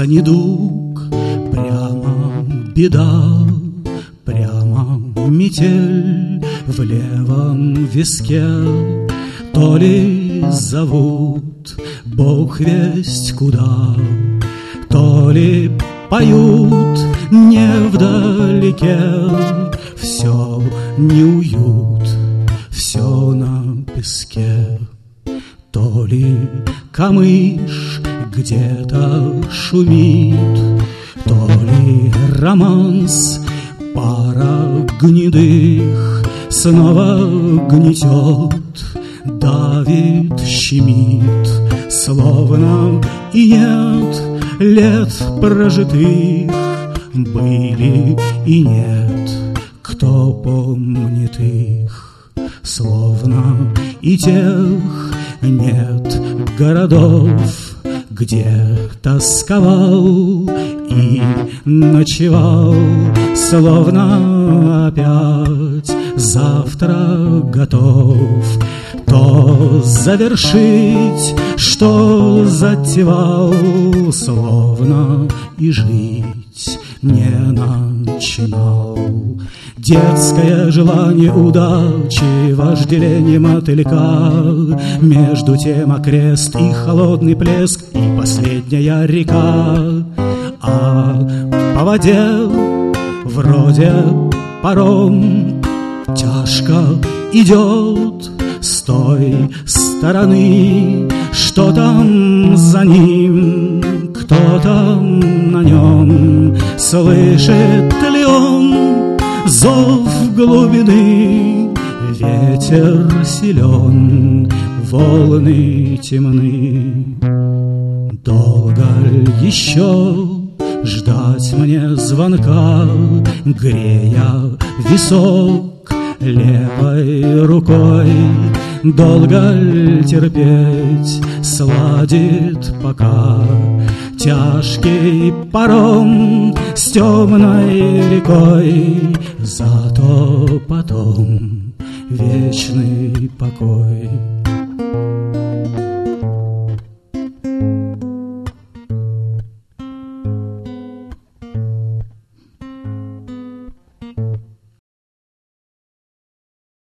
За недуг прямо беда, прямо метель в левом виске. То ли зовут Бог весть куда, то ли поют невдалеке. Все неуют, все на песке. То ли камыш где-то шумит, то ли романс пара гнедых снова гнетет, давит, щемит, словно и нет лет прожитых. Были и нет, кто помнит их, словно и тех нет городов, где тосковал и ночевал, словно опять завтра готов то завершить, что затевал, словно и жить не начинал. Детское желание удачи, вожделение мотылька, между тем окрест и холодный плеск, и последняя река. А по воде вроде паром тяжко идет с той стороны. Что там за ним, кто там на нем, слышит ли он зов глубины? Ветер силен, волны темны. Долго еще ждать мне звонка, грея висок левой рукой? Долго ль терпеть, сладит пока тяжкий паром с темной рекой? Зато потом вечный покой.